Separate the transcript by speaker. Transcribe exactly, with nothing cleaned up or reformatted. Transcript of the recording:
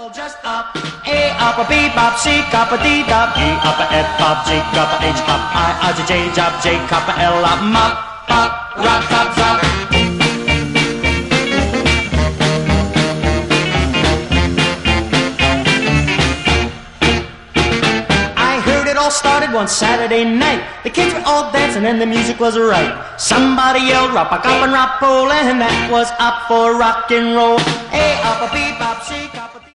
Speaker 1: Just up, A up a B bop, C copper D dop, E up a F bop, G copper H up, I I J J job, J copper L up, mop, pop, rock, top, drop. I heard it all started one Saturday night. The kids were all dancing and the music was right. Somebody yelled rop a cop and rop and that was up for rock and roll. A up a B bop, C copper.